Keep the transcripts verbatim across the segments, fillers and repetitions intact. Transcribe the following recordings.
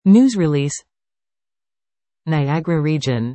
News release. Niagara Region.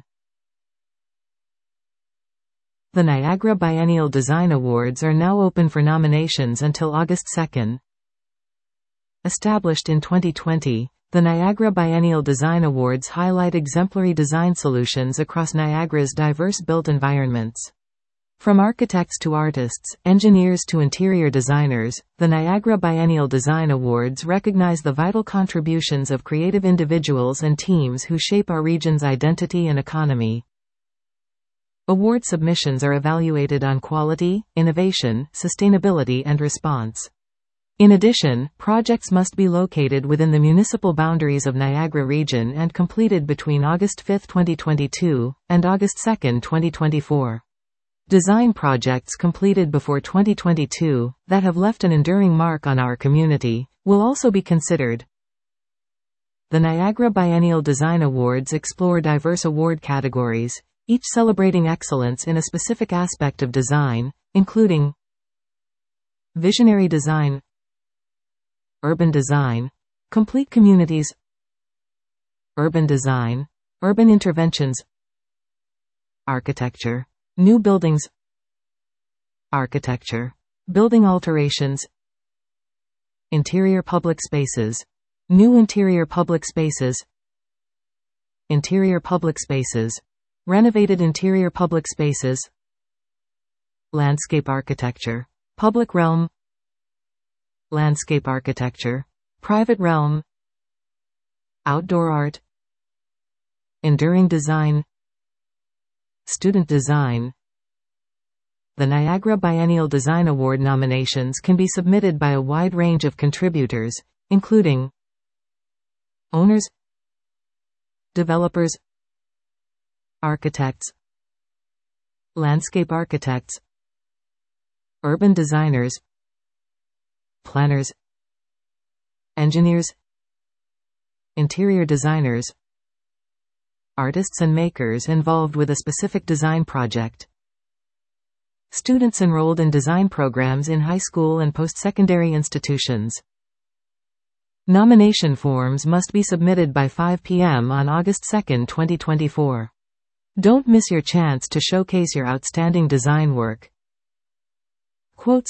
The Niagara Biennial Design Awards are now open for nominations until August second. Established in twenty twenty, the Niagara Biennial Design Awards highlight exemplary design solutions across Niagara's diverse built environments. From architects to artists, engineers to interior designers, the Niagara Biennial Design Awards recognize the vital contributions of creative individuals and teams who shape our region's identity and economy. Award submissions are evaluated on quality, innovation, sustainability, and response. In addition, projects must be located within the municipal boundaries of Niagara Region and completed between August fifth twenty twenty-two, and August second twenty twenty-four. Design projects completed before twenty twenty-two, that have left an enduring mark on our community, will also be considered. The Niagara Biennial Design Awards explore diverse award categories, each celebrating excellence in a specific aspect of design, including visionary design, urban design, complete communities, urban design, urban interventions, architecture, new buildings, architecture, building alterations, interior public spaces, new interior public spaces, interior public spaces, renovated interior public spaces, landscape architecture, public realm, landscape architecture, private realm, outdoor art, enduring design, student design. The Niagara Biennial Design Award nominations can be submitted by a wide range of contributors, including owners, developers, architects, landscape architects, urban designers, planners, engineers, interior designers, artists and makers involved with a specific design project. Students enrolled in design programs in high school and post-secondary institutions. Nomination forms must be submitted by five p m on August second twenty twenty-four. Don't miss your chance to showcase your outstanding design work. Quotes: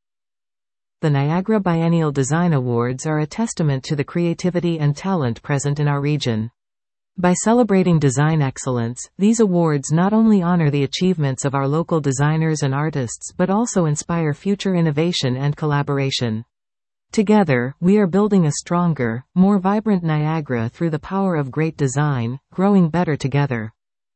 The Niagara Biennial Design Awards are a testament to the creativity and talent present in our region. By celebrating design excellence, these awards not only honor the achievements of our local designers and artists but also inspire future innovation and collaboration. Together, we are building a stronger, more vibrant Niagara through the power of great design, growing better together.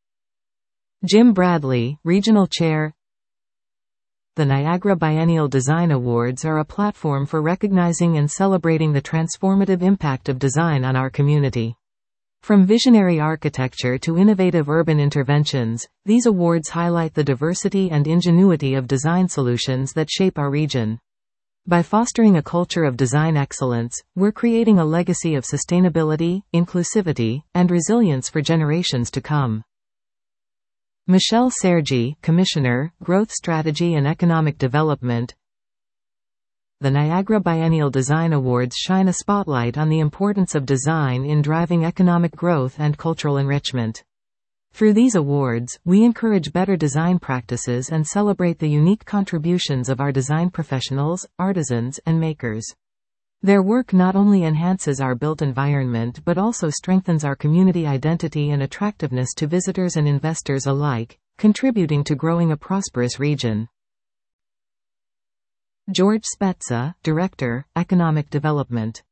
Jim Bradley, Regional Chair. The Niagara Biennial Design Awards are a platform for recognizing and celebrating the transformative impact of design on our community. From visionary architecture to innovative urban interventions, these awards highlight the diversity and ingenuity of design solutions that shape our region. By fostering a culture of design excellence, we're creating a legacy of sustainability, inclusivity, and resilience for generations to come. Michelle Sergi, Commissioner, Growth Strategy and Economic Development. The Niagara Biennial Design Awards shine a spotlight on the importance of design in driving economic growth and cultural enrichment. Through these awards, we encourage better design practices and celebrate the unique contributions of our design professionals, artisans, and makers. Their work not only enhances our built environment but also strengthens our community identity and attractiveness to visitors and investors alike, contributing to growing a prosperous region. George Spezza, Director, Economic Development.